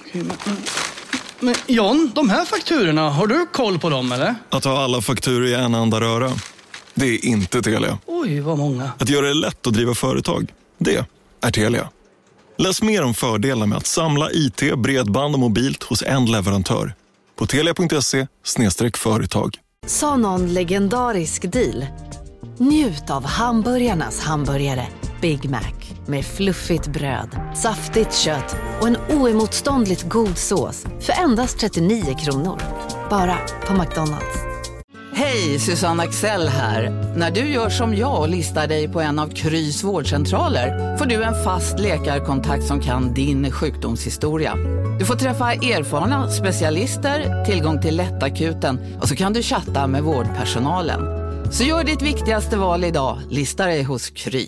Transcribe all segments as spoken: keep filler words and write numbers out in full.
Men, men John, de här fakturorna, har du koll på dem eller? Att ha alla fakturor i en enda röra, det är inte Telia. Oj, vad många. Att göra det lätt att driva företag, det är Telia. Läs mer om fördelarna med att samla I T, bredband och mobilt hos en leverantör på telia punkt se slash företag. Sa någon legendarisk deal? Njut av hamburgarnas hamburgare Big Mac med fluffigt bröd, saftigt kött och en oemotståndligt god sås för endast trettionio kronor. Bara på McDonald's. Hej, Susanne Axel här. När du gör som jag och listar dig på en av Krys vårdcentraler får du en fast läkarkontakt som kan din sjukdomshistoria. Du får träffa erfarna specialister, tillgång till lättakuten och så kan du chatta med vårdpersonalen. Så gör ditt viktigaste val idag, lista dig hos Kry.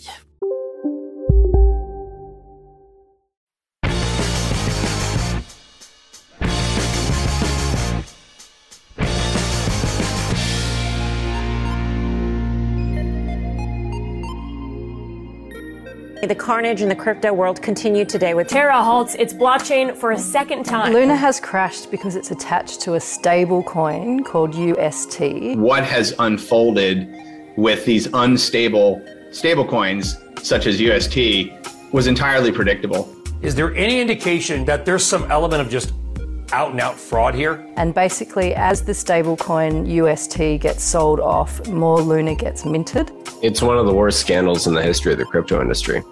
The carnage in the crypto world continued today with Terra halts its blockchain for a second time. Luna has crashed because it's attached to a stable coin called U S T. What has unfolded with these unstable stablecoins, such as U S T, was entirely predictable. Is there any indication that there's some element of just out and out fraud here? And basically, as the stablecoin U S T gets sold off, more Luna gets minted. It's one of the worst scandals in the history of the crypto industry.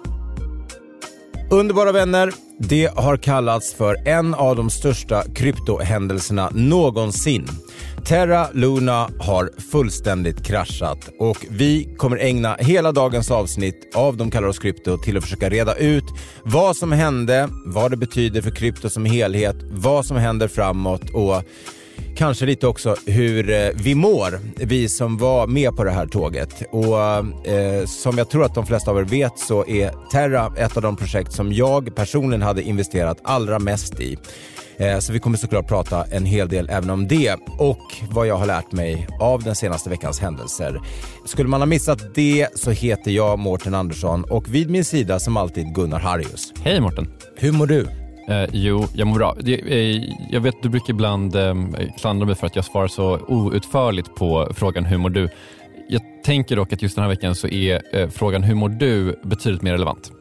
Underbara vänner, det har kallats för en av de största kryptohändelserna någonsin. Terra Luna har fullständigt kraschat och vi kommer ägna hela dagens avsnitt av De kallar oss krypto till att försöka reda ut vad som hände, vad det betyder för krypto som helhet, vad som händer framåt och kanske lite också hur vi mår, vi som var med på det här tåget. Och eh, som jag tror att de flesta av er vet så är Terra ett av de projekt som jag personligen hade investerat allra mest i. Eh, så vi kommer såklart prata en hel del även om det och vad jag har lärt mig av den senaste veckans händelser. Skulle man ha missat det så heter jag Mårten Andersson och vid min sida som alltid Gunnar Harrius. Hej Mårten. Hur mår du? Eh, jo, jag mår bra. Det, eh, jag vet, du brukar ibland eh, klandra mig för att jag svarar så outförligt på frågan hur mår du. Jag tänker dock att just den här veckan så är eh, frågan hur mår du betydligt mer relevant.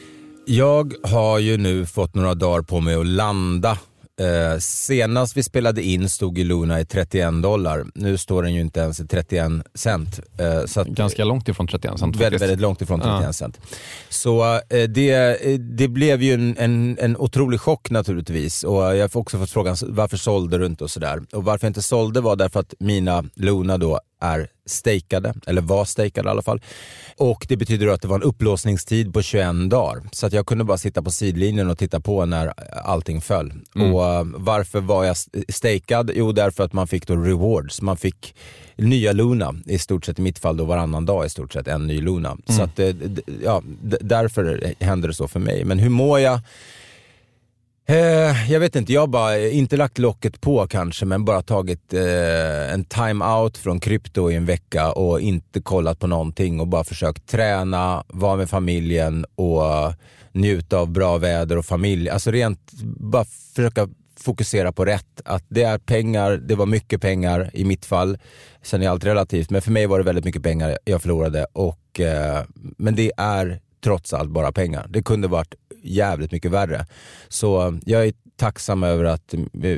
Jag har ju nu fått några dagar på mig att landa. Eh, senast vi spelade in stod ju Luna i trettioen dollar. Nu står den ju inte ens i trettioen cent. Eh, så att, ganska långt ifrån trettioen cent. Väldigt, väldigt långt ifrån trettioen ja. cent. Så eh, det, det blev ju en, en, en otrolig chock naturligtvis. Och jag har också fått frågan varför sålde du inte och sådär. Och varför jag inte sålde var därför att mina Luna då är stakade, eller var stakade i alla fall. Och det betyder att det var en upplåsningstid på tjugoen dagar. Så att jag kunde bara sitta på sidlinjen och titta på när allting föll. Mm. Och uh, varför var jag stakad? Jo, därför att man fick då rewards. Man fick nya Luna i stort sett i mitt fall då varannan dag i stort sett en ny Luna. Mm. Så att, ja, d- därför händer det så för mig. Men hur mår jag? Eh, jag vet inte, jag har bara inte lagt locket på kanske, men bara tagit eh, en time out från krypto i en vecka och inte kollat på någonting och bara försökt träna, vara med familjen och njuta av bra väder och familj. Alltså rent bara försöka fokusera på rätt, att det är pengar, det var mycket pengar i mitt fall, sen är allt relativt, men för mig var det väldigt mycket pengar jag förlorade och, eh, men det är trots allt bara pengar. Det kunde varit jävligt mycket värre. Så jag är tacksam över att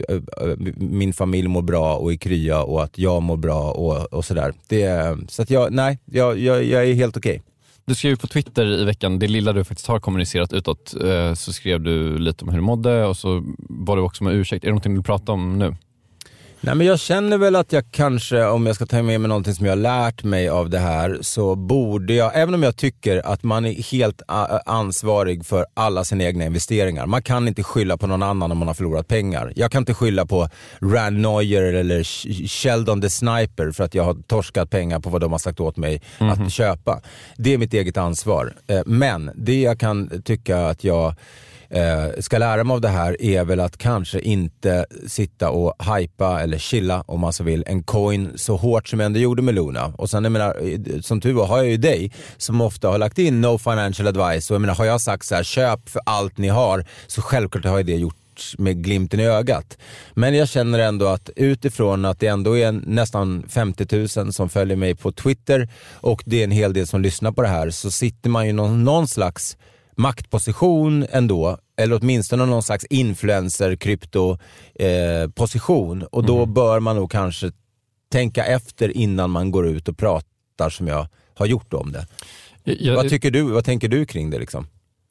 min familj mår bra och är krya och att jag mår bra och, och sådär. Det, så att jag, nej, jag, jag, jag är helt okej. Okay. Du skrev på Twitter i veckan, det lilla du faktiskt har kommunicerat utåt, så skrev du lite om hur du mådde och så var du också med ursäkt. Är det någonting du vill prata om nu? Nej, men jag känner väl att jag kanske, om jag ska ta med mig någonting som jag har lärt mig av det här, så borde jag, även om jag tycker att man är helt ansvarig för alla sina egna investeringar. Man kan inte skylla på någon annan om man har förlorat pengar. Jag kan inte skylla på Rand Neuer eller Sheldon the Sniper för att jag har torskat pengar på vad de har sagt åt mig mm-hmm. att köpa. Det är mitt eget ansvar. Men det jag kan tycka att jag Eh, ska lära mig av det här är väl att kanske inte sitta och hypa eller chilla om man så vill en coin så hårt som jag ändå gjorde med Luna. Och sen jag menar, som tur var har jag ju dig som ofta har lagt in no financial advice och jag menar, har jag sagt så här, köp för allt ni har, så självklart har jag det gjort såklart med glimten i ögat. Men jag känner ändå att utifrån att det ändå är nästan femtio tusen som följer mig på Twitter och det är en hel del som lyssnar på det här, så sitter man ju någon, någon slags maktposition ändå, eller åtminstone någon slags influencer krypto eh, position, och då mm. bör man nog kanske tänka efter innan man går ut och pratar som jag har gjort om det. Jag, vad tycker du, vad tänker du kring det liksom?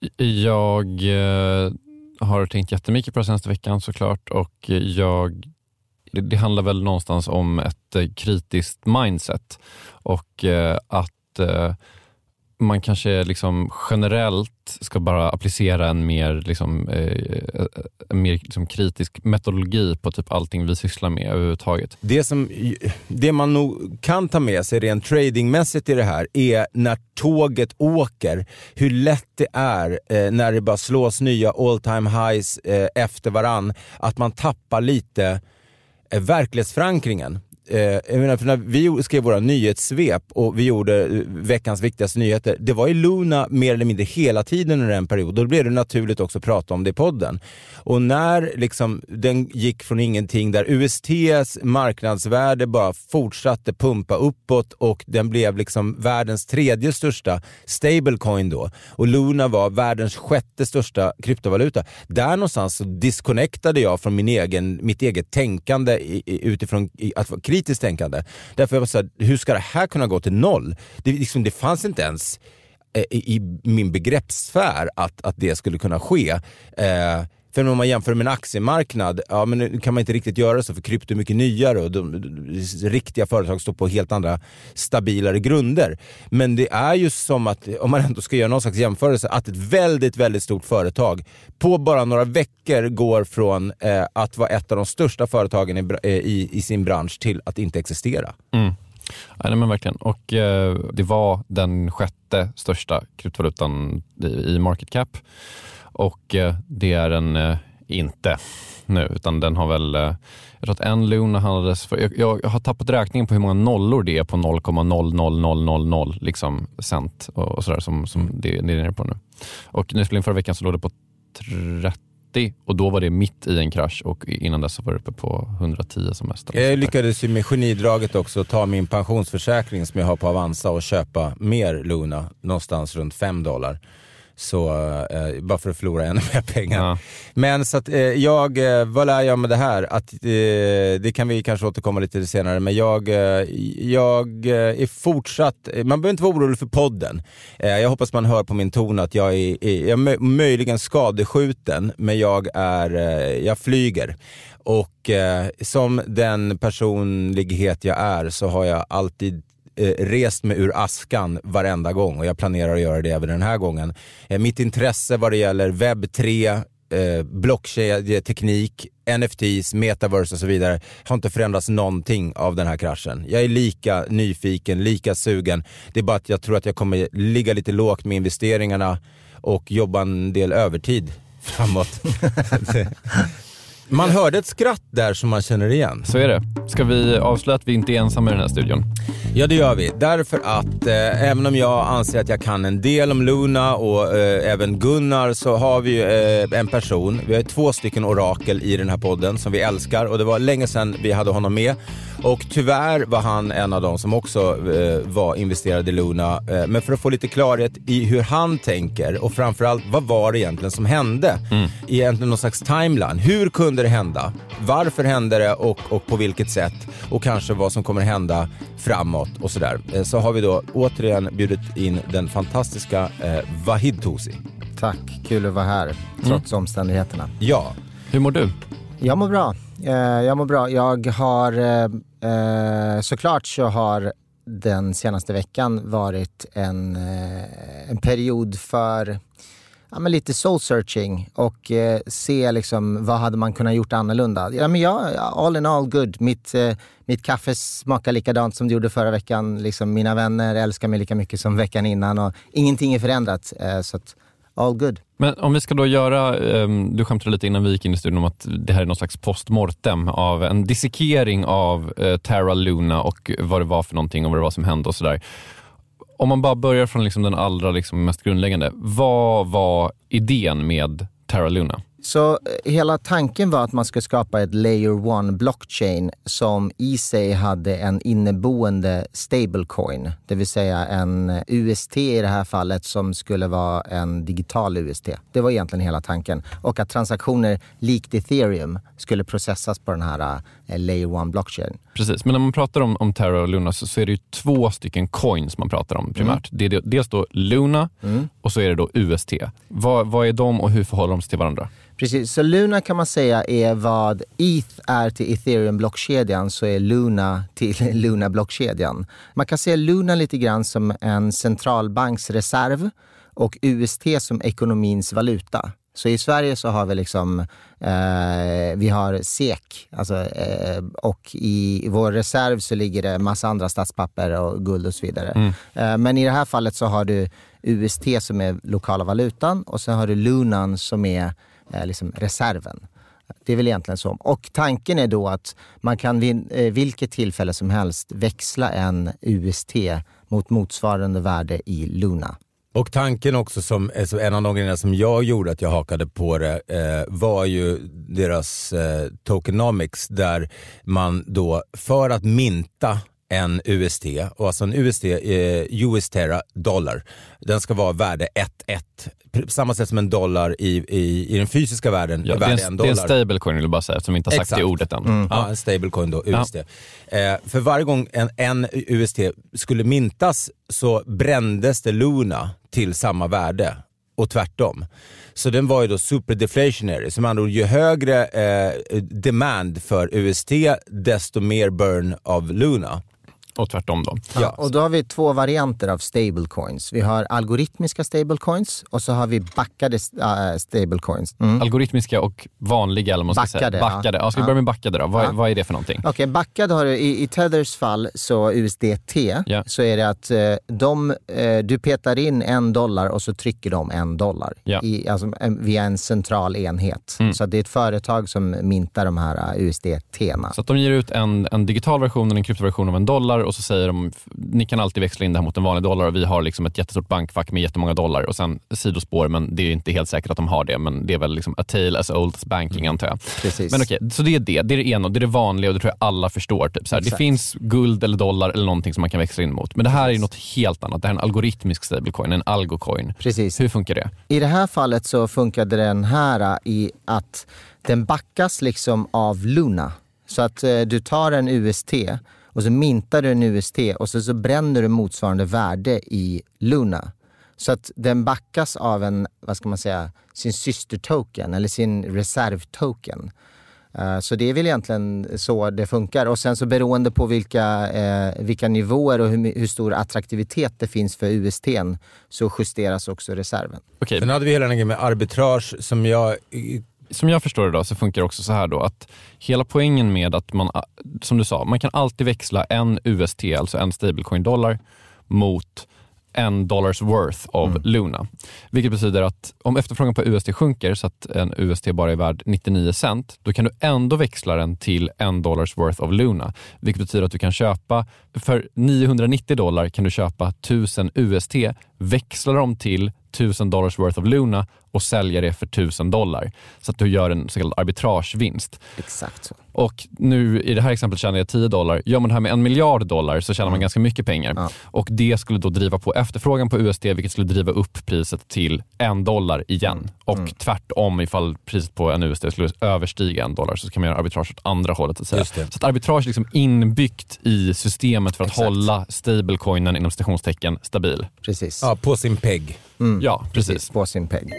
Jag eh, har tänkt jättemycket på det senaste veckan såklart, och jag det, det handlar väl någonstans om ett eh, kritiskt mindset, och eh, att eh, man kanske liksom generellt ska bara applicera en mer, liksom, eh, en mer liksom kritisk metodologi på typ allting vi sysslar med överhuvudtaget. Det, som, det man nog kan ta med sig rent tradingmässigt i det här är när tåget åker, hur lätt det är eh, när det bara slås nya all time highs eh, efter varann, att man tappar lite eh, verklighetsförankringen. Jag menar, för när vi skrev våra nyhetssvep och vi gjorde veckans viktigaste nyheter, det var i Luna mer eller mindre hela tiden under en period. Då blev det naturligt också att prata om det i podden. Och när liksom den gick från ingenting, där U S T:s marknadsvärde bara fortsatte pumpa uppåt och den blev liksom världens tredje största stablecoin då, och Luna var världens sjätte största kryptovaluta. Där någonstans så disconnectade jag från min egen, mitt eget tänkande i, i, utifrån i, att vara kritiskt tänkande. Därför jag var så här, hur ska det här kunna gå till noll? Det, liksom, det fanns inte ens eh, i, i min begreppssfär att, att det skulle kunna ske. Eh, för om man jämför med en aktiemarknad, ja, men nu kan man inte riktigt göra så, för krypto är mycket nyare och de, de, de riktiga företag står på helt andra stabilare grunder. Men det är ju som att, om man ändå ska göra någon slags jämförelse, att ett väldigt, väldigt stort företag på bara några veckor går från eh, att vara ett av de största företagen i, i, i sin bransch till att inte existera. Mm. Ja, nej, men verkligen. Och eh, det var den sjätte största kryptovalutan i, i market cap. Och eh, det är den eh, inte nu, utan den har väl, eh, jag tror att en Luna handlades för, jag, jag har tappat räkningen på hur många nollor det är på noll komma noll noll noll noll noll liksom cent och, och sådär som, som mm. det, det är nere på nu. Och när jag spelade in förra veckan så låg det på trettio, och då var det mitt i en krasch, och innan dess så var det uppe på hundratio som mest. Jag lyckades ju med genidraget också ta min pensionsförsäkring som jag har på Avanza och köpa mer Luna någonstans runt fem dollar. Så eh, bara för att förlora ännu mer pengar. Ja. Men så att eh, jag, eh, vad lär jag med det här? Att, eh, det kan vi kanske återkomma lite senare. Men jag, eh, jag eh, är fortsatt, man behöver inte vara orolig för podden. Eh, jag hoppas man hör på min ton att jag är, är jag är möjligen skadeskjuten, men jag är, eh, jag flyger. Och eh, som den personlighet jag är så har jag alltid rest mig ur askan varenda gång, och jag planerar att göra det även den här gången. Mitt intresse vad det gäller webb tre, eh, blockkedjeteknik, N F Ts, metaverse och så vidare har inte förändrats någonting av den här kraschen. Jag är lika nyfiken, lika sugen. Det är bara att jag tror att jag kommer ligga lite lågt med investeringarna och jobba en del övertid framåt. Man hörde ett skratt där som man känner igen. Så är det. Ska vi avslöja att vi inte är ensamma i den här studion? Ja, det gör vi. Därför att eh, även om jag anser att jag kan en del om Luna och eh, även Gunnar, så har vi eh, en person. Vi har två stycken orakel i den här podden som vi älskar, och det var länge sedan vi hade honom med. Och tyvärr var han en av dem som också eh, var investerad i Luna. Eh, men för att få lite klarhet i hur han tänker, och framförallt vad var det egentligen som hände? Mm. Egentligen någon slags timeline. Hur kunde det hända? Varför hände det och, och på vilket sätt? Och kanske vad som kommer hända framåt och sådär. Eh, så har vi då återigen bjudit in den fantastiska eh, Vahid Tosi. Tack, kul att vara här trots mm. omständigheterna. Ja. Hur mår du? Jag mår bra. Eh, jag mår bra. Jag har eh, såklart så har den senaste veckan varit en, eh, en period för ja, men lite soul searching och eh, se liksom vad hade man kunnat gjort annorlunda. Ja, men jag, all in all good. Mitt, eh, mitt kaffe smakar likadant som det gjorde förra veckan. Liksom, mina vänner älskar mig lika mycket som veckan innan, och ingenting är förändrat. Eh, så att all good. Men om vi ska då göra, um, du skämtade lite innan vi gick in i studion om att det här är någon slags postmortem av en dissekering av uh, Terra Luna och vad det var för någonting och vad det var som hände och sådär. Om man bara börjar från liksom den allra liksom mest grundläggande, vad var idén med Terra Luna? Så hela tanken var att man ska skapa ett layer one blockchain som i sig hade en inneboende stablecoin. Det vill säga en U S T i det här fallet som skulle vara en digital U S T. Det var egentligen hela tanken. Och att transaktioner likt Ethereum skulle processas på den här layer one blockchain. Precis, men när man pratar om, om Terra och Luna så, så är det ju två stycken coins man pratar om primärt. Mm. Det är dels då Luna mm. och så är det då U S T. Vad, vad är de och hur förhåller de sig till varandra? Precis, så Luna kan man säga är vad E T H är till Ethereum-blockkedjan, så är Luna till Luna-blockkedjan. Man kan se Luna lite grann som en centralbanksreserv och U S T som ekonomins valuta. Så i Sverige så har vi liksom, eh, vi har S E K, alltså, eh, och i, i vår reserv så ligger det massa andra statspapper och guld och så vidare. Mm. Eh, men i det här fallet så har du U S T som är lokala valutan och sen har du Lunan som är eh, liksom reserven. Det är väl egentligen så. Och tanken är då att man kan vid eh, vilket tillfälle som helst växla en U S T mot motsvarande värde i Luna. Och tanken också som, alltså en av de grejerna som jag gjorde att jag hakade på det eh, var ju deras eh, tokenomics där man då för att minta en U S T, och alltså en U S T, eh, U S Terra dollar, den ska vara värde ett ett. Samma sätt som en dollar i, i, i den fysiska världen ja, är värde det är en, en dollar. Det är en stablecoin vill jag bara säga, som inte har sagt det ordet än. Mm. Ja. Ja, en stablecoin då, U S T. Ja. Eh, för varje gång en, en U S T skulle mintas så brändes det Luna till samma värde och tvärtom. Så den var ju då super deflationary. Som andra ord, ju högre eh, demand för U S T desto mer burn av Luna. Och tvärtom då. Ja, och då har vi två varianter av stablecoins. Vi har algoritmiska stablecoins och så har vi backade uh, stablecoins. Mm. Algoritmiska och vanliga, eller man ska backade, säga. Backade. Ja. Ja, ska vi börja med backade då? Vad, ja. vad är det för någonting? Okej, okay, backade har du i, i Tethers fall, så U S D T, ja. så är det att uh, de, uh, du petar in en dollar och så trycker de en dollar ja. i, alltså, via en central enhet. Mm. Så det är ett företag som mintar de här uh, U S D T-erna. Så att de ger ut en, en digital version och en kryptoversion av en dollar och så säger de, ni kan alltid växla in det här mot en vanlig dollar och vi har liksom ett jättestort bankfack med jättemånga dollar och sen sidospår, men det är inte helt säkert att de har det, men det är väl liksom a tale as old as banking mm. antar jag. Precis. Men okej, okay, så det är det, det är det ena och det är det vanliga och det tror jag alla förstår. Typ. Så här, det finns guld eller dollar eller någonting som man kan växla in mot, men det här Precis. är något helt annat. Det här är en algoritmisk stablecoin, en algocoin. Precis. Hur funkar det? I det här fallet så funkade den här i att den backas liksom av Luna. Så att eh, du tar en U S T och så mintar du en U S T och så, så bränner du motsvarande värde i Luna. Så att den backas av en, vad ska man säga, sin systertoken eller sin reservtoken. Uh, så det är väl egentligen så det funkar. Och sen så beroende på vilka, eh, vilka nivåer och hur, hur stor attraktivitet det finns för U S T:n så justeras också reserven. Okay. Sen hade vi hela den med arbitrage som jag... Som jag förstår det då så funkar det också så här då att hela poängen med att man, som du sa, man kan alltid växla en U S T, alltså en stablecoin dollar, mot en dollars worth av mm. Luna. Vilket betyder att om efterfrågan på U S T sjunker så att en U S T bara är värd nittionio cent, då kan du ändå växla den till en dollars worth av Luna. Vilket betyder att du kan köpa, för niohundranittio dollar kan du köpa tusen U S T, växla dem till tusen dollars worth of Luna och sälja det för tusen dollar. Så att du gör en så kallad arbitragevinst. Exakt så. Och nu i det här exemplet tjänar jag tio dollar. Gör man det här med en miljard dollar så tjänar mm. man ganska mycket pengar. Ja. Och det skulle då driva på efterfrågan på U S D, vilket skulle driva upp priset till en dollar igen. Mm. Och mm. tvärtom, ifall priset på en U S D skulle överstiga en dollar så kan man göra arbitrage åt andra hållet. Att säga. Så att arbitrage är liksom inbyggt i systemet för att Exakt. hålla stablecoinen inom stationstecken stabil. Precis. Ja, på sin peg. Mm. Ja, precis. precis. På sin peg.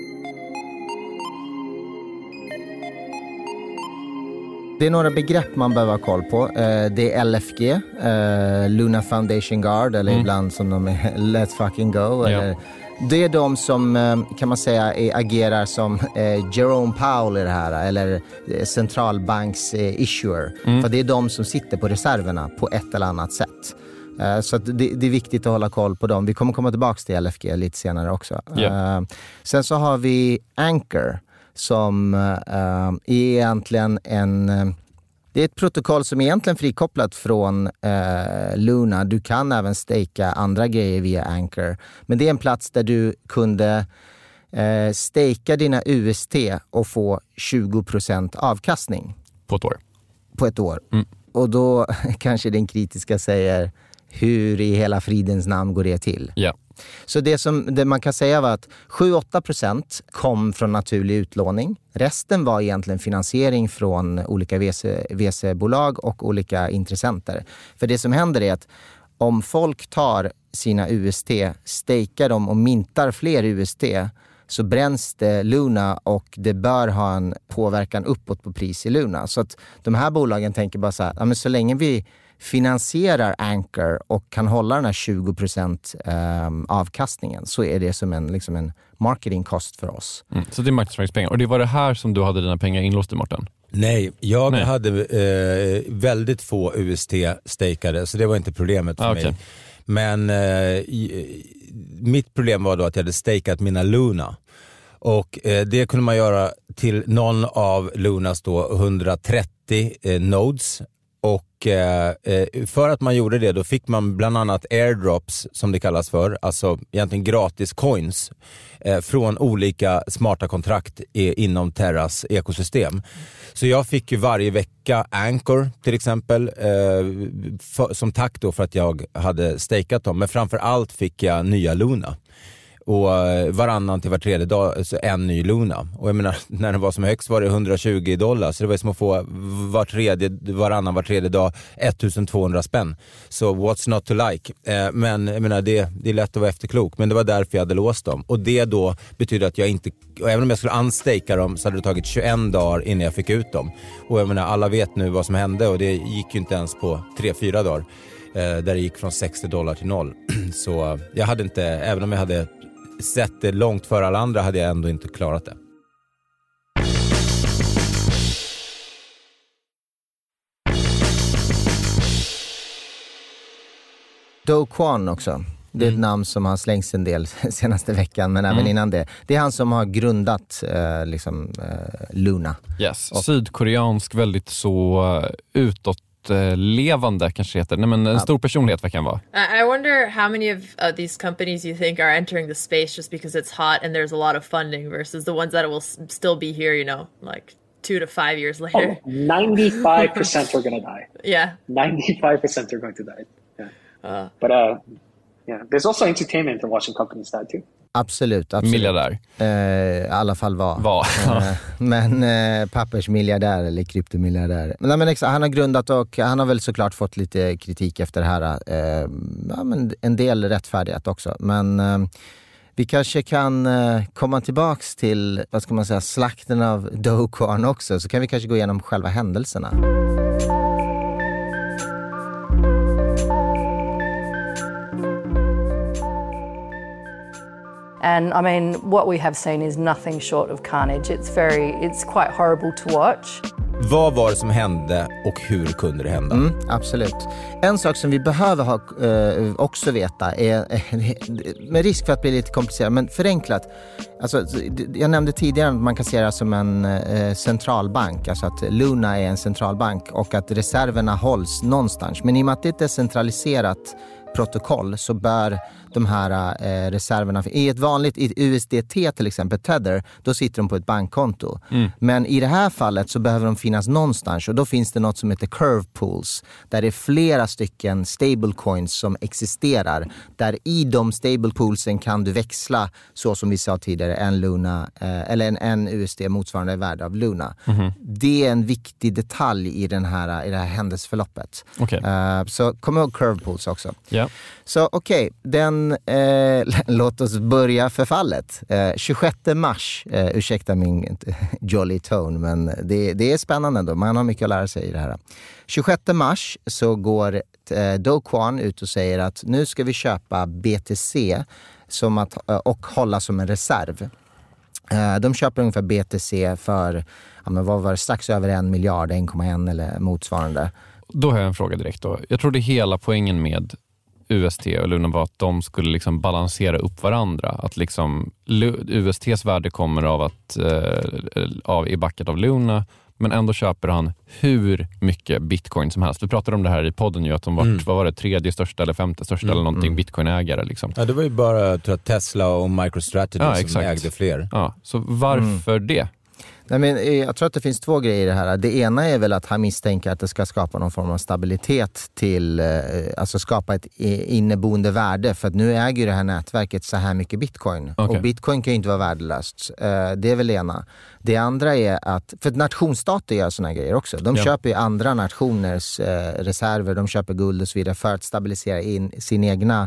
Det är några begrepp man behöver ha koll på. Det är L F G, Luna Foundation Guard, eller mm. ibland som de är Let's fucking go. Eller, ja. Det är de som, kan man säga, är, agerar som Jerome Powell i det här, eller centralbanks issuer. Mm. För det är de som sitter på reserverna på ett eller annat sätt. Så att det, det är viktigt att hålla koll på dem. Vi kommer komma tillbaka till L F G lite senare också. Yeah. Sen så har vi Anchor som uh, är egentligen en... Det är ett protokoll som är egentligen frikopplat från uh, Luna. Du kan även staka andra grejer via Anchor. Men det är en plats där du kunde eh, stejka dina U S T och få tjugo procent avkastning. På ett år. På ett år. Mm. Och då kanske den kritiska säger, hur i hela fridens namn går det till? Ja. Så det som det man kan säga var att sju till åtta procent kom från naturlig utlåning. Resten var egentligen finansiering från olika V C, V C-bolag och olika intressenter. För det som händer är att om folk tar sina U S T, stakar dem och mintar fler U S T, så bränns det Luna och det bör ha en påverkan uppåt på pris i Luna. Så att de här bolagen tänker bara så här, ja, men så länge vi finansierar Anchor och kan hålla den här tjugo procent eh, avkastningen, så är det som en, liksom en marketing cost för oss. Mm. Så det är marknadsföringspengar. Och det var det här som du hade dina pengar inlåst i, Mårten? Nej, jag Nej. hade eh, väldigt få U S T-stakade, så det var inte problemet för ah, mig. Okay. Men eh, i, mitt problem var då att jag hade stakat mina Luna. Och eh, det kunde man göra till någon av Lunas då hundratrettio eh, nodes. Och eh, för att man gjorde det, då fick man bland annat airdrops, som det kallas för, alltså egentligen gratis coins eh, från olika smarta kontrakt i, inom Terras ekosystem. Så jag fick ju varje vecka Anchor till exempel, eh, för, som tack då för att jag hade stakat dem. Men framför allt fick jag nya Luna. Och varannan till var tredje dag så en ny Luna. Och jag menar, när den var som högst var det hundratjugo dollar. Så det var som att få var tredje, varannan var tredje dag ettusentvåhundra spänn. Så what's not to like? Eh, men jag menar, det, det är lätt att vara efterklok. Men det var därför jag hade låst dem. Och det då betyder att jag inte, och även om jag skulle unstaka dem, så hade det tagit tjugoen dagar innan jag fick ut dem. Och jag menar, alla vet nu vad som hände. Och det gick ju inte ens på tre fyra dagar. Eh, där det gick från sextio dollar till noll. Så jag hade inte, även om jag hade sett det långt för alla andra, hade jag ändå inte klarat det. Do Kwon också. Det är ett mm. namn som har slängts en del senaste veckan, men även mm. innan det. Det är han som har grundat eh, liksom, eh, Luna. Yes, och, sydkoreansk, väldigt så utåt levande kanske heter. Nej, men en stor personlighet verkar han vara. I wonder how many of uh, these companies you think are entering the space just because it's hot and there's a lot of funding versus the ones that will s- still be here, you know, like two to five years later. Oh, ninety-five percent are going to die. Yeah. ninety-five percent are going to die. Yeah. Uh, But uh, yeah, there's also entertainment in watching companies die too. Absolut, absolut. Miljardär. Eh, I alla fall var. var. eh, men eh, pappersmiljardär eller kryptomiljardär. Men, men exakt, han har grundat och han har väl såklart fått lite kritik efter det här. Eh, ja, men en del rättfärdighet också. Men eh, vi kanske kan eh, komma tillbaks till, vad ska man säga, slakten av Do Kwon också. Så kan vi kanske gå igenom själva händelserna. And I mean, what we have seen is nothing short of carnage. It's very, it's quite horrible to watch. Vad var det som hände och hur kunde det hända? Mm, absolut. En sak som vi behöver ha, eh, också veta är, med risk för att bli lite komplicerat, men förenklat. Alltså, jag nämnde tidigare att man kan se det som en eh, centralbank. Alltså att Luna är en centralbank och att reserverna hålls någonstans. Men i och med att det är ett decentraliserat protokoll så bör de här eh, reserverna, i ett vanligt i U S D T till exempel, Tether, då sitter de på ett bankkonto. Mm. Men i det här fallet så behöver de finnas någonstans och då finns det något som heter curve pools där det är flera stycken stablecoins som existerar. Där i de stablepoolsen kan du växla, så som vi sa tidigare, en Luna eh, eller en, en U S D motsvarande värde av Luna. Mm. Det är en viktig detalj i, den här, i det här händelseförloppet. Okay. Uh, så kom ihåg curve pools också. Yeah. Så okej, okay, den Eh, låt oss börja förfallet. Eh, tjugosjätte mars, eh, ursäkta min jolly tone, men det, det är spännande ändå. Man har mycket att lära sig i det här. tjugosjätte mars så går eh, Do Kwon ut och säger att nu ska vi köpa B T C som att, och hålla som en reserv. Eh, de köper ungefär B T C för, ja, men vad var det, strax över en miljard, en komma ett eller motsvarande. Då har jag en fråga direkt då. Jag tror det hela poängen med U S T och Luna var att de skulle liksom balansera upp varandra. Att liksom U S T:s värde kommer av att eh, av, i backet av Luna, men ändå köper han hur mycket bitcoin som helst. Vi pratade om det här i podden ju, att de var, mm. vad var det, tredje största eller femte största mm. eller någonting mm. bitcoinägare liksom. Ja, det var ju bara tror jag, Tesla och MicroStrategy ja, som exakt. ägde fler. Ja, så varför mm. det? Nej, men jag tror att det finns två grejer i det här. Det ena är väl att han misstänker att det ska skapa någon form av stabilitet till, alltså skapa ett inneboende värde. För att nu äger det här nätverket så här mycket bitcoin. Okay. Och bitcoin kan ju inte vara värdelöst. Det är väl det ena. Det andra är att, för att nationsstater gör såna här grejer också. De ja. köper ju andra nationers reserver, de köper guld och så vidare för att stabilisera in sin egna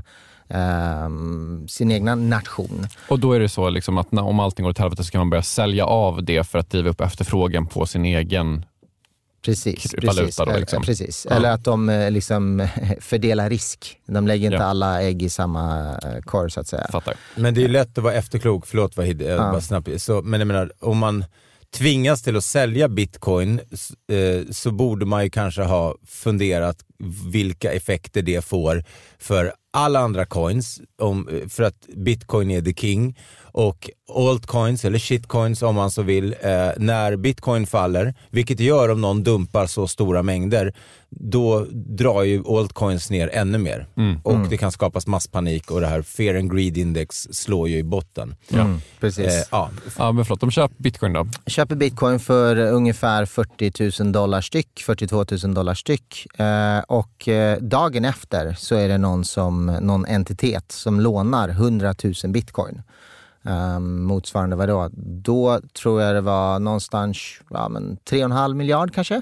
Um, sin egna nation. Och då är det så liksom att när, om allting går åt helvete så kan man börja sälja av det för att driva upp efterfrågan på sin egen precis, valuta. Precis, då, liksom. eller, precis. Ja. Eller att de liksom fördelar risk. De lägger inte ja. alla ägg i samma korg så att säga. Fattar. Men det är lätt att vara efterklok, förlåt vad ja. bara snabbt. Så, men jag menar, om man tvingas till att sälja bitcoin eh, så borde man ju kanske ha funderat vilka effekter det får för alla andra coins, om, för att bitcoin är the king, och altcoins eller shitcoins om man så vill, eh, när bitcoin faller, vilket det gör om någon dumpar så stora mängder, då drar ju altcoins ner ännu mer. Mm. Och mm. det kan skapas masspanik och det här fear and greed index slår ju i botten. Mm. Precis. Eh, ja. ja, men förlåt, de köper bitcoin då? Köper bitcoin för ungefär fyrtio tusen dollar styck, fyrtiotvå tusen dollar styck. Eh, och eh, dagen efter så är det någon, som, någon entitet som lånar hundra tusen bitcoin. Um, motsvarande vad då? Då tror jag det var någonstans ja, men tre och en halv miljard kanske.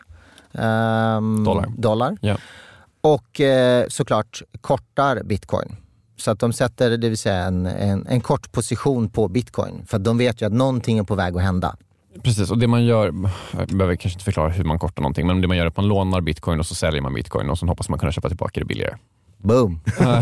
Um, dollar. dollar. Yeah. Och eh, såklart kortar bitcoin. Så att de sätter, det vill säga en, en, en kort position på bitcoin. För att de vet ju att någonting är på väg att hända. Precis, och det man gör, jag behöver kanske inte förklara hur man kortar någonting, men det man gör är att man lånar bitcoin och så säljer man bitcoin och så hoppas man kunna köpa tillbaka det billigare. Boom.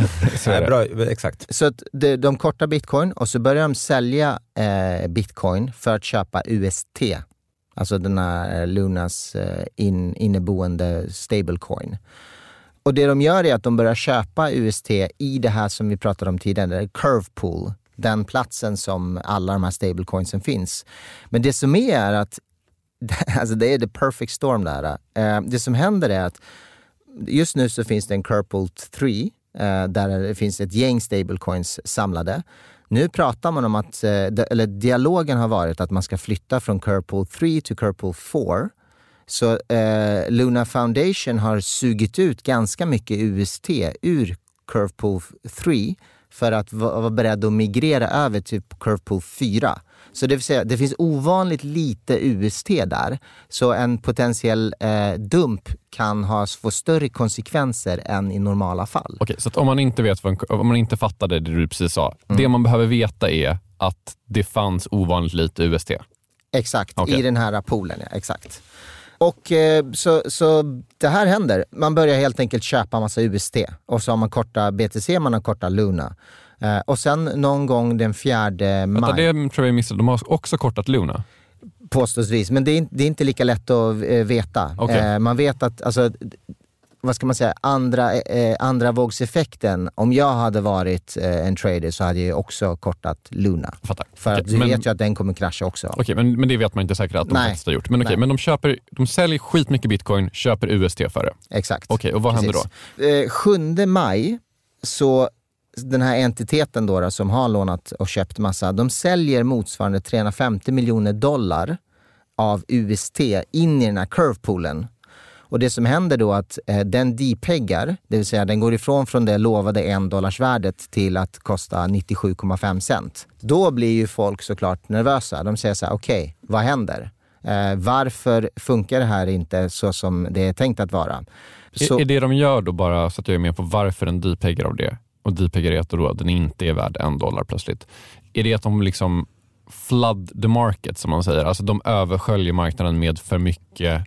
Så är det. Bra, exakt. Så att de, de kortar bitcoin och så börjar de sälja eh, bitcoin för att köpa U S T. Alltså den här Lunas eh, in, inneboende stablecoin. Och det de gör är att de börjar köpa U S T i det här som vi pratade om tidigare, curve pool. Den platsen som alla de här stablecoinsen finns. Men det som är, är att alltså det är the perfect storm där. Eh, det som händer är att just nu så finns det en curve pool tre eh, där det finns ett gäng stablecoins samlade. Nu pratar man om att, eh, eller dialogen har varit att man ska flytta från curve pool tre till curve pool fyra. Så eh, Luna Foundation har sugit ut ganska mycket U S T ur curve pool tre för att vara beredd att migrera över till curve pool fyra. Så det vill säga, det finns ovanligt lite U S T där. Så en potentiell eh, dump kan ha, få större konsekvenser än i normala fall. Okej, så att om man inte vet, vad en, om man inte fattade det du precis sa, mm. det man behöver veta är att det fanns ovanligt lite U S T. Exakt, okay. i den här poolen, ja, exakt. Och eh, så, så det här händer. Man börjar helt enkelt köpa massa U S T. Och så har man korta B T C, man har korta Luna. Eh, och sen någon gång den fjärde maj... Vänta, det tror jag missade. De har också kortat Luna. Påståsvis, men det är, inte, det är inte lika lätt att eh, veta. Okay. Eh, man vet att, alltså, vad ska man säga, andra, eh, andra vågseffekten, om jag hade varit eh, en trader så hade jag också kortat Luna. Fattar. För okay. att du men, vet ju att den kommer krascha också. Okej, okay, men, men det vet man inte säkert att de faktiskt har gjort. Men okej, okay, men de köper, de säljer skitmycket bitcoin, köper U S T för det. Exakt. Okej, okay, och vad Precis. händer då? Eh, sjunde maj så den här entiteten då, då som har lånat och köpt massa, de säljer motsvarande trehundrafemtio miljoner dollar av U S T in i den här curve-poolen. Och det som händer då att eh, den depeggar, det vill säga den går ifrån från det lovade en dollars värdet till att kosta nittiosju komma fem cent. Då blir ju folk såklart nervösa. De säger så här, okej, okay, vad händer? Eh, varför funkar det här inte så som det är tänkt att vara? Så, är, är det de gör då, bara så att jag är med på varför den depeggar av det? Och depeggar är då att den inte är värd en dollar plötsligt. Är det att de liksom flood the market, som man säger? Alltså de översköljer marknaden med för mycket...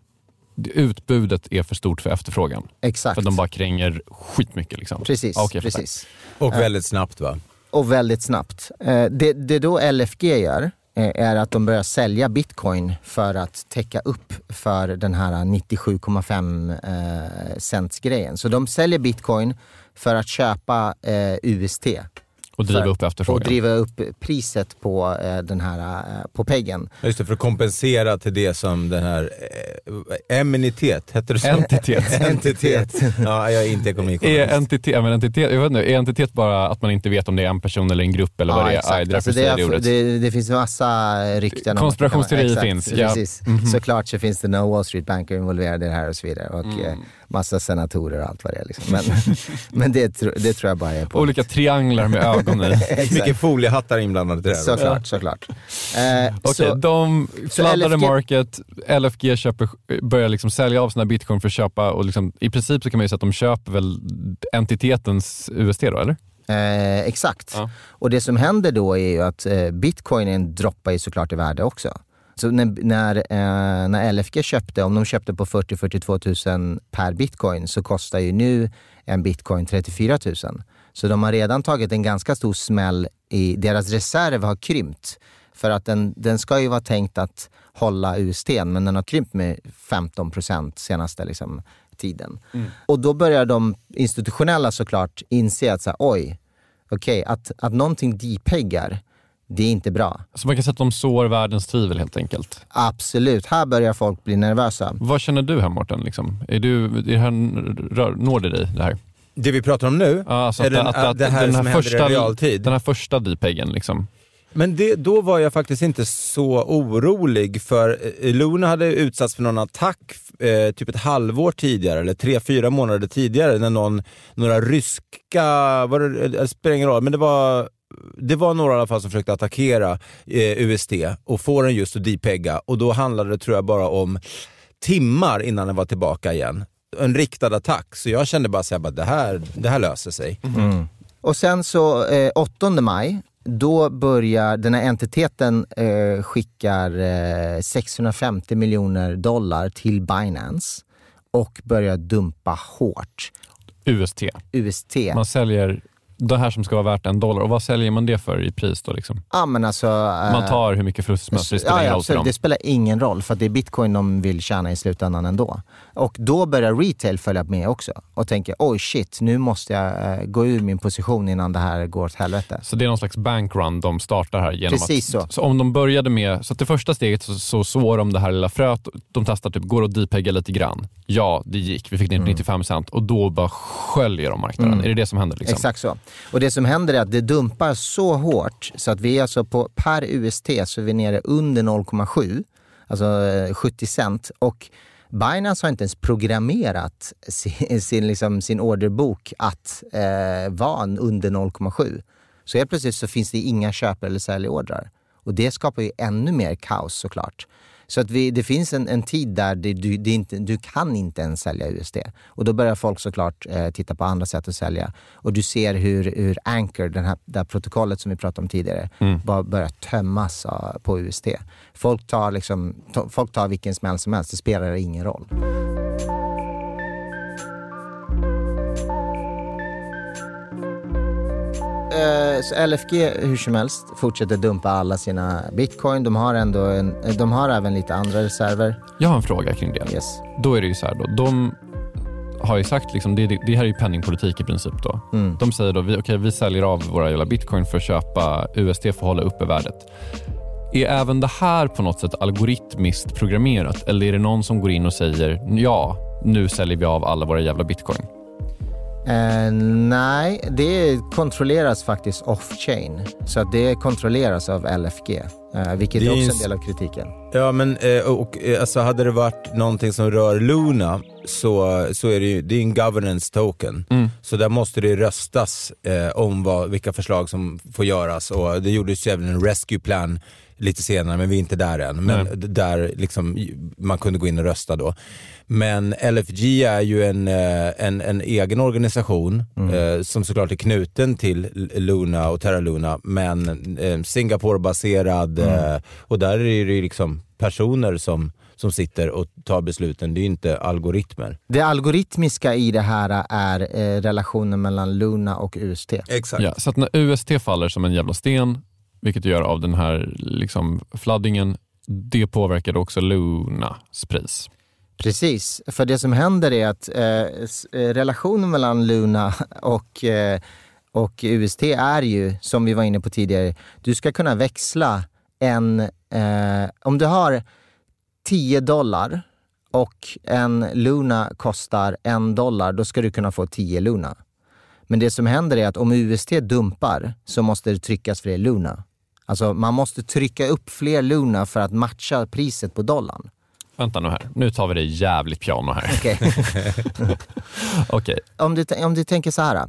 Utbudet är för stort för efterfrågan. Exakt. För de bara kränger skitmycket liksom. Precis, okay, precis. Och väldigt snabbt, va? Och väldigt snabbt. Det, det då L F G gör är att de börjar sälja bitcoin för att täcka upp för den här nittiosju komma fem cents grejen. Så de säljer bitcoin för att köpa U S T. Och driva för, upp efterfrågan. Och driva upp priset på eh, den här eh, på peggen. Just det, för att kompensera till det som den här eh, eminitet, heter det så? Entitet. Entitet. Ja, jag är inte ekonomikonomist. Är entitet, men entitet, jag vet inte, är entitet bara att man inte vet om det är en person eller en grupp eller ja, vad det är? Exakt. Aj, det, alltså det, är, det, det finns en massa rykten. Konspirationsteorier finns. Ja. Precis. Mm-hmm. Såklart så finns det no Wall Street Banker involverade i det här och så vidare. Och mm. eh, massa senatorer och allt vad det är. Liksom. Men, men det, det tror jag bara är på. Olika trianglar med ögon i. Mycket foliehattar inblandade till det här. Såklart, ja. såklart. Eh, Okej, okay, så, de fladdade L F G... market, L F G köper, börjar liksom sälja av sina bitcoin för att köpa och liksom, i princip så kan man ju säga att de köper väl entitetens U S T då, eller? Eh, exakt. Ja. Och det som händer då är ju att eh, bitcoinen droppar ju såklart i värde också. Så när, när, eh, när L F G köpte, om de köpte på fyrtio till fyrtiotvå tusen per bitcoin så kostar ju nu en bitcoin trettiofyra tusen. Så de har redan tagit en ganska stor smäll i deras reserv har krympt. För att den, den ska ju vara tänkt att hålla U S T, men den har krympt med femton procent senaste liksom, tiden. Mm. Och då börjar de institutionella såklart inse att så här, oj, okej, okay, att, att någonting depeggar, det är inte bra. Så man kan säga att de sår världens tvivel helt enkelt? Absolut, här börjar folk bli nervösa. Vad känner du här, Mårten? Liksom? Är du, är det här, når det dig det här? Det vi pratar om nu? Ja, alltså är att, den, att, att, det här den här som första, händer i realtid? Den här första depeggen liksom. Men det, då var jag faktiskt inte så orolig, för Luna hade utsatts för någon attack eh, typ ett halvår tidigare eller tre, fyra månader tidigare när någon, några ryska, var det, det spelar ingen roll, men det var, det var några i alla fall som försökte attackera eh, U S T och få den just att depegga, och då handlade det tror jag bara om timmar innan den var tillbaka igen. En riktad attack, så jag kände bara att det här, det här löser sig. Mm. Och sen så eh, åttonde maj, då börjar den här entiteten eh, skickar eh, sexhundrafemtio miljoner dollar till Binance och börjar dumpa hårt. U S T. U S T. Man säljer det här som ska vara värt en dollar. Och vad säljer man det för i pris då liksom? Ja, men alltså, eh, man tar hur mycket förlust som helst, det spelar ja, ingen ja, roll för dem. Det spelar ingen roll, för att det är bitcoin de vill tjäna i slutändan ändå. Och då börjar retail följa med också och tänker, oj shit, nu måste jag eh, gå ur min position innan det här går åt helvete. Så det är någon slags bankrun de startar här genom Precis att... så. Så om de började med... Så att det första steget så, så sår de det här lilla fröet. De testar typ, går att depegga lite grann. Ja, det gick. Vi fick ner mm. nittiofem procent och då bara sköljer de marknaden. Mm. Är det det som händer liksom? Exakt så. Och det som händer är att det dumpar så hårt så att vi är alltså på per U S T så är vi nere under noll komma sju, alltså sjuttio cent, och Binance har inte ens programmerat sin, sin, liksom, sin orderbok att eh, vara under noll komma sju. Så helt plötsligt så finns det inga köpare eller säljordrar. Och det skapar ju ännu mer kaos såklart. Så att vi, det finns en, en tid där det, du, det inte, du kan inte ens sälja U S D. Och då börjar folk såklart eh, titta på andra sätt att sälja. Och du ser hur, hur Anchor, den här, det här protokollet som vi pratade om tidigare, mm. bara börjar tömmas uh, på U S D. Folk tar, liksom, to, folk tar vilken smäll som helst, det spelar ingen roll. Så L F G hur som helst fortsätter dumpa alla sina bitcoin. De har ändå en, de har även lite andra reserver. Jag har en fråga kring det. Yes. Då är det ju så här då. De har ju sagt liksom, det, det här är ju penningpolitik i princip då. Mm. De säger då, vi, okay, vi säljer av våra jävla bitcoin för att köpa U S D för att hålla uppe värdet. Är även det här på något sätt algoritmiskt programmerat? Eller är det någon som går in och säger, ja, nu säljer vi av alla våra jävla bitcoin? Uh, nej, det kontrolleras faktiskt off-chain. Så att det kontrolleras av L F G, uh, vilket är också en del av kritiken. Ja, men och, och, alltså, hade det varit någonting som rör Luna så, så är det ju det är en governance token. Mm. Så där måste det röstas eh, om vad, vilka förslag som får göras. Och det gjordes ju även en rescue plan lite senare, men vi är inte där än. Men mm. där liksom, man kunde gå in och rösta då. Men L F G är ju en, en, en egen organisation mm. eh, som såklart är knuten till Luna och Terra Luna, men eh, Singapore-baserad mm. eh, och där är det liksom personer som, som sitter och tar besluten. Det är inte algoritmer. Det algoritmiska i det här är eh, relationen mellan Luna och U S T. Exakt. Ja, så att när U S T faller som en jävla sten, vilket gör av den här liksom floodingen, det påverkar också Lunas pris. Precis, för det som händer är att eh, relationen mellan Luna och, eh, Och U S T är ju, som vi var inne på tidigare, du ska kunna växla en, eh, om du har tio dollar och en Luna kostar en dollar, då ska du kunna få tio Luna. Men det som händer är att om U S T dumpar så måste det tryckas fler Luna. Alltså man måste trycka upp fler Luna för att matcha priset på dollarn. Vänta nu här, nu tar vi det jävligt piano här. Okej. Okay. okay. Om du, om du tänker så här.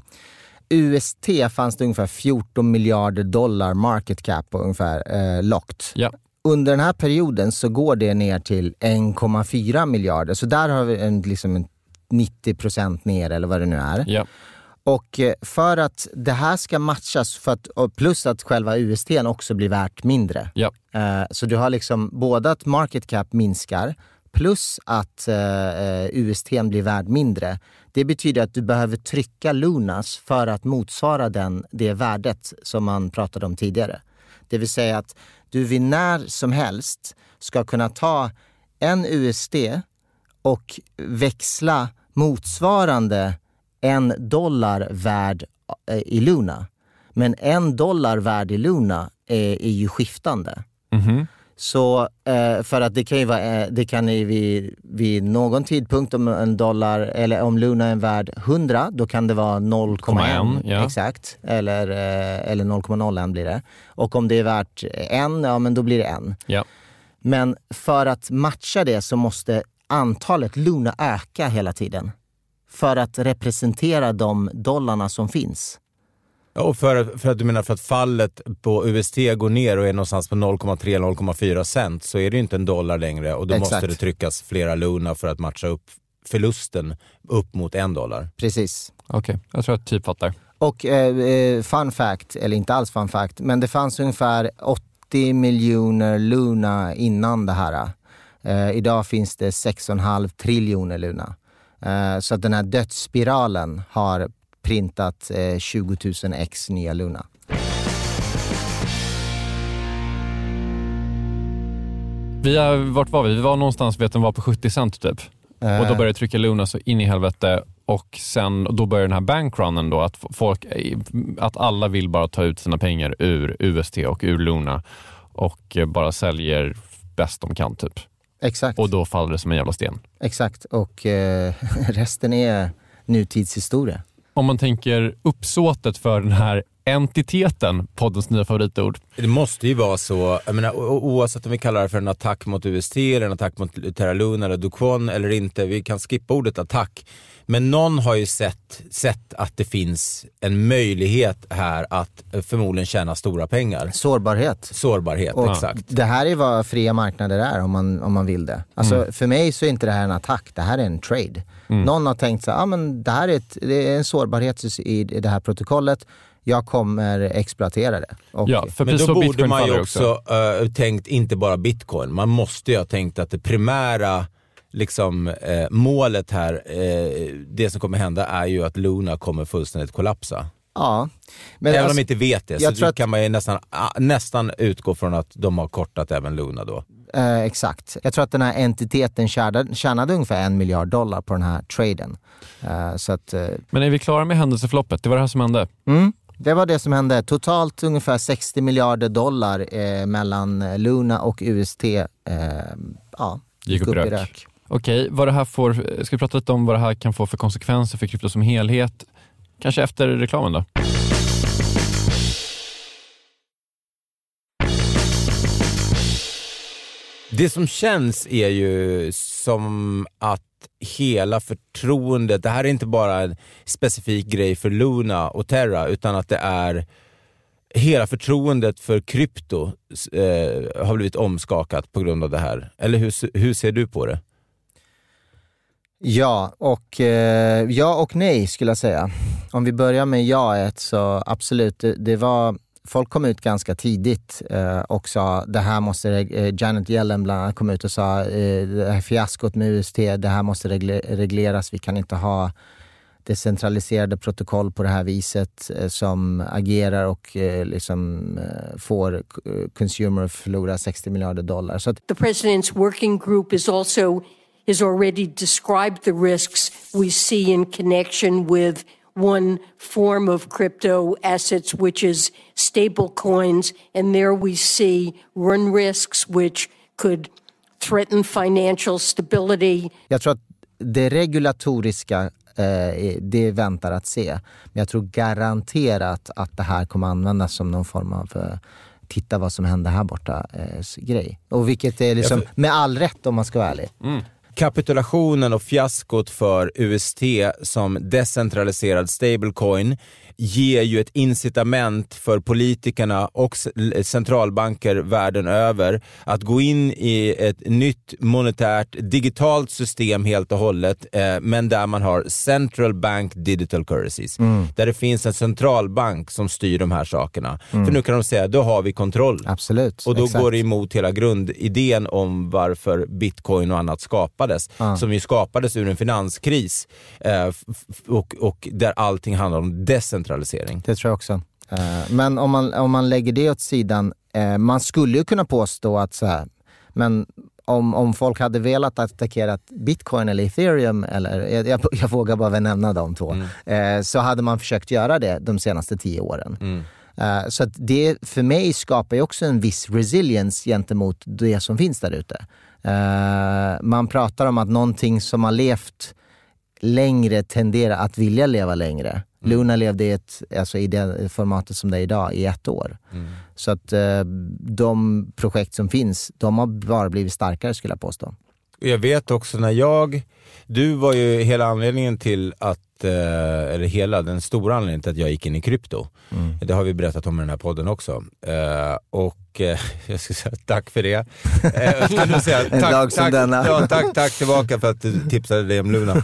U S T fanns det ungefär fjorton miljarder dollar market cap på ungefär eh, locked. Ja. Under den här perioden så går det ner till en komma fyra miljarder. Så där har vi en, liksom en nittio procent ner eller vad det nu är. Ja. Och för att det här ska matchas, för att, plus att själva U S T också blir värt mindre. Ja. Eh, så du har liksom både att market cap minskar plus att eh, U S T blir värd mindre. Det betyder att du behöver trycka Lunas för att motsvara den, det värdet som man pratade om tidigare. Det vill säga att du vid när som helst ska kunna ta en U S D och växla motsvarande en dollar värd i Luna. Men en dollar värd i Luna är, är ju skiftande. Mm-hmm. Så eh, för att det kan ju vara, det kan ju vid, vid någon tidpunkt om en dollar, eller om Luna är värd hundra, då kan det vara noll komma ett. Ja. Exakt. Eller, eh, eller noll komma noll ett blir det. Och om det är värt en, ja men då blir det en. Ja. Men för att matcha det så måste antalet Luna öka hela tiden. För att representera de dollarna som finns. Och för, för att du menar för att fallet på U S T går ner och är någonstans på noll komma tre till noll komma fyra cent, så är det ju inte en dollar längre. Och då Exakt. måste det tryckas flera Luna för att matcha upp förlusten upp mot en dollar. Precis. Okej, okay. Jag tror att typ fattar. Och eh, fun fact, eller inte alls fun fact, men det fanns ungefär åttio miljoner Luna innan det här. Eh, idag finns det sex komma fem triljoner Luna. Eh, så att den här dödsspiralen har printat eh, tjugo tusen ex nya Luna. Vi har, vart var vi? Vi var någonstans, vet du, var på sjuttio cent typ. Eh. Och då började trycka Luna så in i helvete. Och sen, då börjar den här bankrunnen då, att folk, att alla vill bara ta ut sina pengar ur U S T och ur Luna. Och bara säljer bäst de kan typ. Exakt. Och då faller det som en jävla sten. Exakt, och eh, resten är nutidshistoria. Om man tänker uppsåtet för den här entiteten, poddens nya favoritord. Det måste ju vara så, jag menar, oavsett om vi kallar det för en attack mot U S T eller en attack mot Terra Luna eller Duquon eller inte, vi kan skippa ordet attack. Men någon har ju sett, sett att det finns en möjlighet här att förmodligen tjäna stora pengar. Sårbarhet. Sårbarhet, och exakt. Det här är vad fria marknader är om man, om man vill det. Alltså mm. för mig så är inte det här en attack, det här är en trade. Mm. Någon har tänkt så här, ah, men det här är, ett, det är en sårbarhet i det här protokollet. Jag kommer exploatera det. Och ja, för men då borde man ju också, också. Uh, tänkt inte bara bitcoin. Man måste ju ha tänkt att det primära liksom, eh, målet här, eh, det som kommer hända är ju att Luna kommer fullständigt kollapsa. Ja. Men även alltså, om de inte vet det, så att, kan man ju nästan, nästan utgå från att de har kortat även Luna då. Eh, exakt. Jag tror att den här entiteten tjänade, tjänade ungefär en miljard dollar på den här traden. Eh, så att, eh, Men är vi klara med händelseförloppet? Det var det här som hände? Mm. Det var det som hände. Totalt ungefär sextio miljarder dollar eh, mellan Luna och U S T eh, ja, gick upp, upp rök. i rök. Okej, vad det här får, ska vi prata lite om vad det här kan få för konsekvenser för krypto som helhet? Kanske efter reklamen då? Det som känns är ju som att hela förtroendet, det här är inte bara en specifik grej för Luna och Terra, utan att det är hela förtroendet för krypto eh, har blivit omskakat på grund av det här. Eller hur, hur ser du på det? Ja och, eh, ja och nej skulle jag säga. Om vi börjar med jaet så absolut, det, det var, folk kom ut ganska tidigt eh, och sa det här måste, eh, Janet Yellen bland annat kom ut och sa eh, det här fiaskot med U S T, det här måste regle- regleras, vi kan inte ha decentraliserade protokoll på det här viset eh, som agerar och eh, liksom eh, får consumer förlora sextio miljarder dollar. Så att the president's working group is also has already described the risks we see in connection with one form of crypto assets, which is stable coins. And there we see run risks which could threaten financial stability. Jag tror att det regulatoriska eh, det väntar att se. Men jag tror garanterat att det här kommer användas som någon form av eh, titta vad som händer här borta eh, grej. Och vilket är liksom ja, för... med all rätt om man ska vara ärlig. Mm. Kapitulationen och fiaskot för U S T som decentraliserad stablecoin ger ju ett incitament för politikerna och centralbanker världen över att gå in i ett nytt monetärt digitalt system helt och hållet, eh, men där man har central bank digital currencies. Mm. Där det finns en centralbank som styr de här sakerna. Mm. För nu kan de säga, då har vi kontroll. Absolut. Och då exakt. går det emot hela grundidén om varför bitcoin och annat skapades. Ah. Som ju skapades ur en finanskris eh, och, och där allting handlar om decentralisering. Det tror jag också. Men om man, om man lägger det åt sidan, man skulle ju kunna påstå att så här, men om, om folk hade velat attackera Bitcoin eller Ethereum, eller jag, jag vågar bara nämna de två, mm. så hade man försökt göra det de senaste tio åren. Mm. Så att det för mig skapar ju också en viss resilience gentemot det som finns där ute. Man pratar om att någonting som har levt längre tenderar att vilja leva längre. Mm. Luna levde i, ett, alltså i det formatet som det är idag i ett år. Mm. Så att eh, de projekt som finns, de har bara blivit starkare skulle jag påstå. Jag vet också när jag, du var ju hela anledningen till att, eh, eller hela den stora anledningen till att jag gick in i krypto. Mm. Det har vi berättat om i den här podden också. Eh, och jag ska säga tack för det. Jag ska säga, tack, en dag som tack, denna. Ja, tack, tack tillbaka för att du tipsade dig om Luna.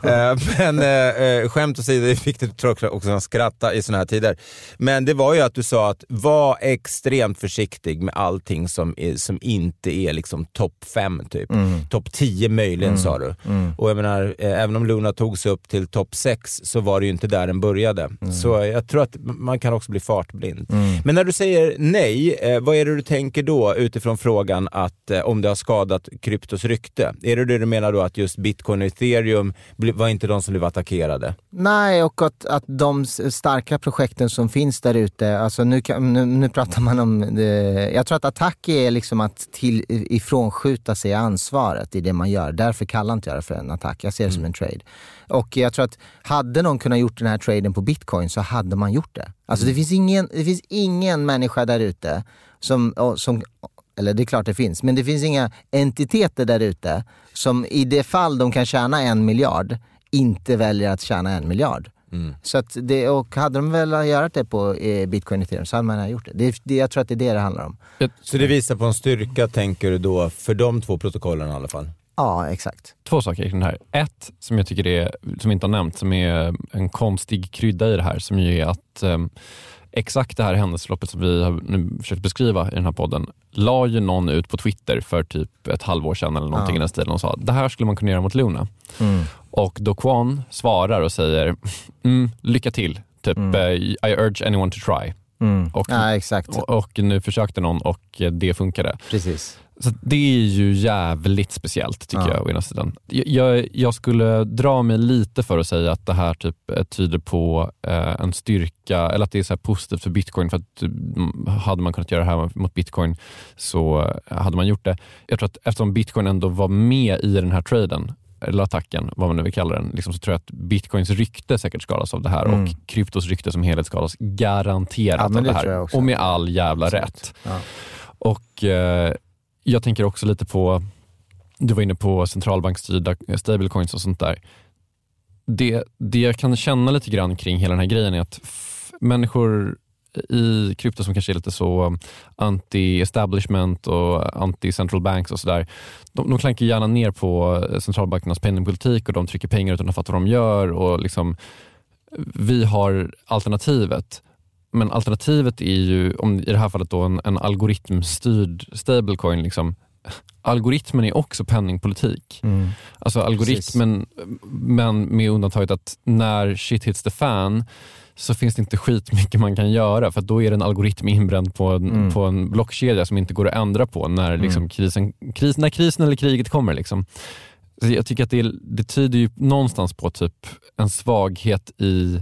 Men äh, skämt åsido, det fick du tror jag också skratta i såna här tider. Men det var ju att du sa att var extremt försiktig med allting som, är, som inte är liksom topp fem typ. Mm. Topp tio möjligen mm. sa du. Mm. Och jag menar, även om Luna tog sig upp till topp sex så var det ju inte där den började. Mm. Så jag tror att man kan också bli fartblind. Mm. Men när du säger nej, vad är det du tänker då utifrån frågan att eh, om det har skadat kryptos rykte? Är det det du menar då att just Bitcoin och Ethereum var inte de som blev attackerade? Nej, och att, att de starka projekten som finns där ute, alltså nu, nu, nu pratar man om, eh, jag tror att attack är liksom att till, ifrånskjuta sig ansvaret i det man gör. Därför kallar inte jag det för en attack. Jag ser det mm. som en trade. Och jag tror att hade någon kunnat gjort den här traden på Bitcoin så hade man gjort det. Alltså mm. det finns ingen, det finns ingen människa där ute som, som, eller det är klart det finns, men det finns inga entiteter där ute som i det fall de kan tjäna en miljard inte väljer att tjäna en miljard. Mm. Så att det, och hade de väl gjort det på eh, Bitcoin Ethereum så hade man gjort det. Det, det. Jag tror att det är det det handlar om. Så det visar på en styrka, tänker du då, för de två protokollen i alla fall? Ja, exakt. Två saker kring det här. Ett, som jag tycker är, som inte har nämnt, som är en konstig krydda i det här, som ju är att um, exakt det här händelseförloppet som vi har nu försökt beskriva i den här podden, la ju någon ut på Twitter för typ ett halvår sedan eller någonting ja. i den stilen och sa, det här skulle man kunna göra mot Luna. Mm. Och Do Kwon svarar och säger, mm, lycka till. Typ, mm. uh, I urge anyone to try. Mm. Och, ja, exakt. Och, och nu försökte någon och det funkade. Precis. Så det är ju jävligt speciellt tycker ja. jag å ena sidan. Jag, jag skulle dra mig lite för att säga att det här typ tyder på eh, en styrka, eller att det är så här positivt för Bitcoin, för att hade man kunnat göra det här mot Bitcoin så hade man gjort det. Jag tror att eftersom Bitcoin ändå var med i den här traden, eller attacken, vad man nu vill kalla den, liksom, så tror jag att Bitcoins rykte säkert skadas av det här mm. och kryptos rykte som helhet skadas garanterat ja, av det, det här. Och med all jävla Absolut. rätt. Ja. Och eh, jag tänker också lite på, du var inne på centralbankstyrda stablecoins och sånt där. Det, det jag kan känna lite grann kring hela den här grejen är att f- människor i krypto som kanske är lite så anti-establishment och anti-central banks och sådär, de, de klankar gärna ner på centralbankernas penningpolitik och de trycker pengar utan att fatta vad de gör och liksom, vi har alternativet. Men alternativet är ju, om i det här fallet då en, en algoritmstyrd stablecoin liksom. Algoritmen är också penningpolitik. Mm. Alltså algoritmen, Precis. men med undantaget att när shit hits the fan så finns det inte skit mycket man kan göra, för att då är det en algoritm inbränd på en, mm. på en blockkedja som inte går att ändra på när, liksom, mm. krisen, kris, när krisen eller kriget kommer. Liksom. Så jag tycker att det, det tyder ju någonstans på typ en svaghet i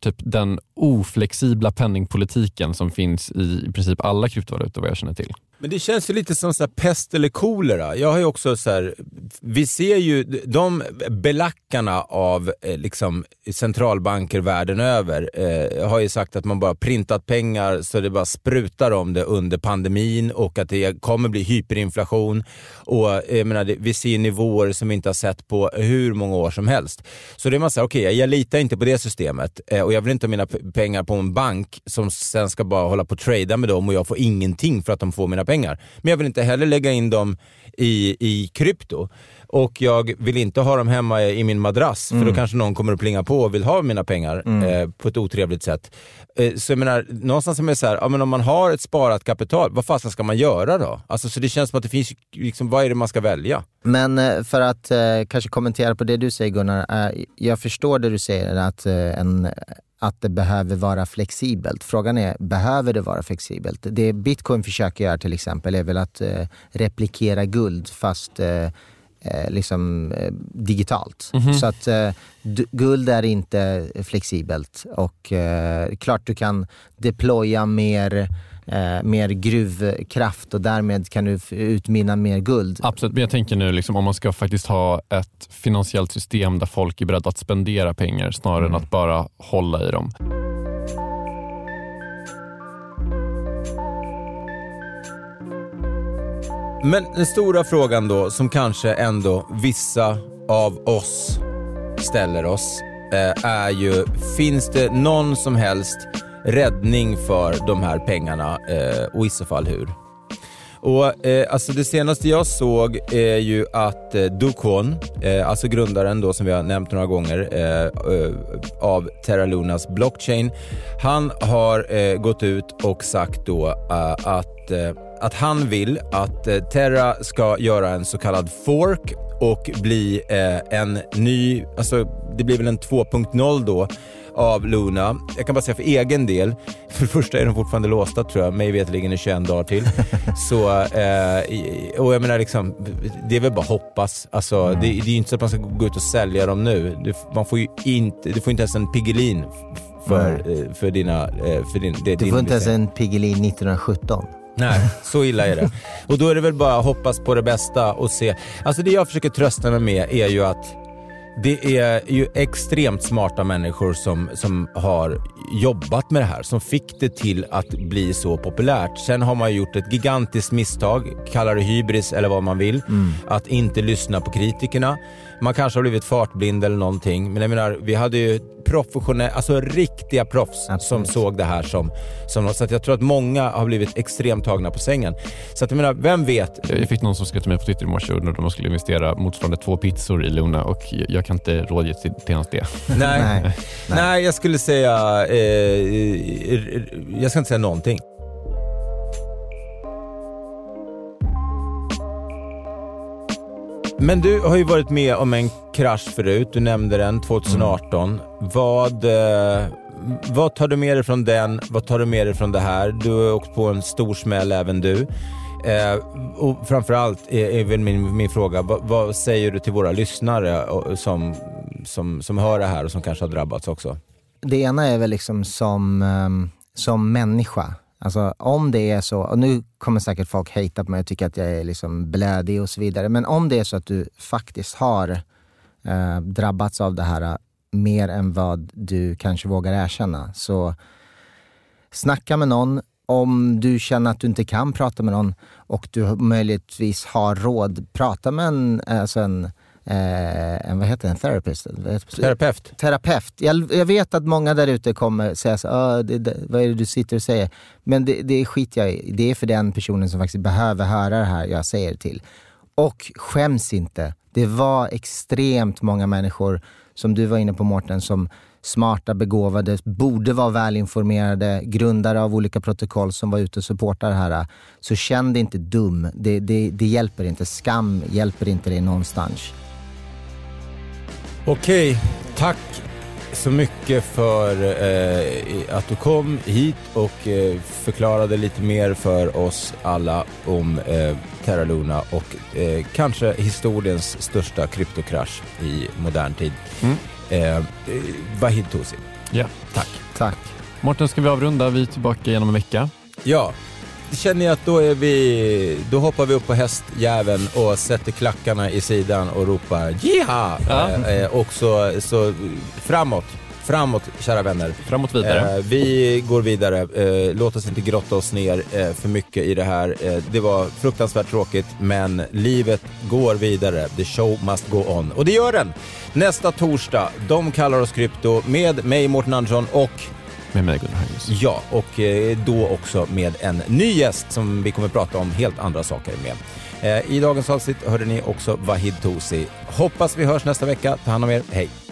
typ den oflexibla penningpolitiken som finns i, i princip alla kryptovalutor vad jag känner till. Men det känns ju lite som så här pest eller kolera. Jag har ju också så här, vi ser ju de belackarna av eh, liksom centralbanker världen över eh, har ju sagt att man bara printat pengar så det bara sprutar om det under pandemin och att det kommer bli hyperinflation och eh, jag menar, det, vi ser nivåer som vi inte har sett på hur många år som helst. Så det är man säger, okej, okay, jag litar inte på det systemet eh, och jag vill inte ha mina p- pengar på en bank som sen ska bara hålla på och trada med dem och jag får ingenting för att de får mina pengar. Men jag vill inte heller lägga in dem i, i krypto. Och jag vill inte ha dem hemma i min madrass. För mm. då kanske någon kommer att plinga på och vill ha mina pengar mm. eh, på ett otrevligt sätt. Eh, så jag menar, någonstans som är så här, ja, men om man har ett sparat kapital, vad fasen ska man göra då? Alltså, så det känns som att det finns, liksom, vad är det man ska välja? Men eh, för att eh, kanske kommentera på det du säger, Gunnar. Eh, jag förstår det du säger, att eh, en... att det behöver vara flexibelt. Frågan är, behöver det vara flexibelt? Det Bitcoin försöker göra till exempel är väl att eh, replikera guld fast eh, eh, liksom eh, digitalt. Mm-hmm. Så att eh, d- guld är inte flexibelt och eh, klart du kan deploya mer Eh, mer gruvkraft och därmed kan du utminna mer guld. Absolut, men jag tänker nu liksom, om man ska faktiskt ha ett finansiellt system där folk är beredda att spendera pengar snarare mm. än att bara hålla i dem. Men den stora frågan då, som kanske ändå vissa av oss ställer oss, eh, är ju, finns det någon som helst räddning för de här pengarna eh, och i så fall hur? Och eh, alltså det senaste jag såg är ju att eh, Do Kwon, eh, alltså grundaren då som vi har nämnt några gånger eh, eh, av Terra Lunas blockchain, han har eh, gått ut och sagt då eh, att, eh, att han vill att eh, Terra ska göra en så kallad fork och bli eh, en ny, alltså det blir väl en två punkt noll då av Luna. Jag kan bara säga för egen del, för det första är de fortfarande låsta tror jag, mig vetligen i tjugoen dagar till. Så, eh, och jag menar liksom, det är väl bara hoppas. Alltså, mm. det, det är ju inte så att man ska gå ut och sälja dem nu. Det, man får ju inte, du får inte ens en Piggelin för, mm. för dina... För din, det, du din får inte ens en Piggelin nittonhundrasjutton. Nej, så illa är det. Och då är det väl bara hoppas på det bästa och se. Alltså det jag försöker trösta mig med är ju att det är ju extremt smarta människor som, som har jobbat med det här, som fick det till att bli så populärt. Sen har man gjort ett gigantiskt misstag, kallar det hybris eller vad man vill, mm. att inte lyssna på kritikerna. Man kanske har blivit fartblind eller någonting, men jag menar, vi hade ju professionella, alltså riktiga proffs Absolut. Som såg det här som, som så att jag tror att många har blivit extremt tagna på sängen. Så att jag menar, vem vet? Jag fick någon som skrev till mig på Twitter i morse och de skulle investera motsvarande två pizzor i Luna och jag kan inte rådge till, till hans det. Nej, nej. nej. nej jag skulle säga eh, jag ska inte säga någonting. Men du har ju varit med om en krasch förut. Du nämnde den tjugoarton. Mm. Vad, eh, vad tar du med dig från den? Vad tar du med dig från det här? Du har åkt på en stor smäll även du. Eh, och framförallt är, är väl min, min fråga. Vad, vad säger du till våra lyssnare som, som, som hör det här och som kanske har drabbats också? Det ena är väl liksom som, um, som människa. Alltså om det är så, och nu kommer säkert folk hejta på mig och tycka att jag är liksom blödig och så vidare. Men om det är så att du faktiskt har eh, drabbats av det här mer än vad du kanske vågar erkänna. Så snacka med någon. Om du känner att du inte kan prata med någon och du möjligtvis har råd, prata med en, alltså en, eh, en vad heter det, en therapist? Terapeut. Terapeut. Jag, jag vet att många där ute kommer säga så, ah, det, det, vad är det du sitter och säger? Men det, det skiter jag i. Det är för den personen som faktiskt behöver höra det här jag säger till. Och skäms inte. Det var extremt många människor, som du var inne på Mårten, som smarta, begåvade, borde vara välinformerade, grundare av olika protokoll som var ute och supportar det här. Så känn dig inte dum. Det, det, det hjälper inte. Skam hjälper inte dig någonstans. Okej, tack så mycket för eh, att du kom hit och eh, förklarade lite mer för oss alla om eh, Terra Luna och eh, kanske historiens största kryptokrasch i modern tid. Mm. Eh, Vahid Tosi. Ja. Tack. Tack. Mårten, ska vi avrunda? Vi är tillbaka genom en vecka. Ja. Känner jag att då är vi då hoppar vi upp på hästjäveln och sätter klackarna i sidan och ropar jiha! Ja. Eh, och så, så framåt. Framåt, kära vänner. Framåt vidare. Eh, vi går vidare. Eh, låt oss inte grotta oss ner eh, för mycket i det här. Eh, det var fruktansvärt tråkigt, men livet går vidare. The show must go on. Och det gör den. Nästa torsdag, de kallar oss krypto med mig, Mårten Andersson, och med mig, Gunnar Hagnus. Ja, och eh, då också med en ny gäst som vi kommer att prata om helt andra saker med. Eh, I dagens avsnitt hörde ni också Vahid Tosi. Hoppas vi hörs nästa vecka. Ta hand om er. Hej!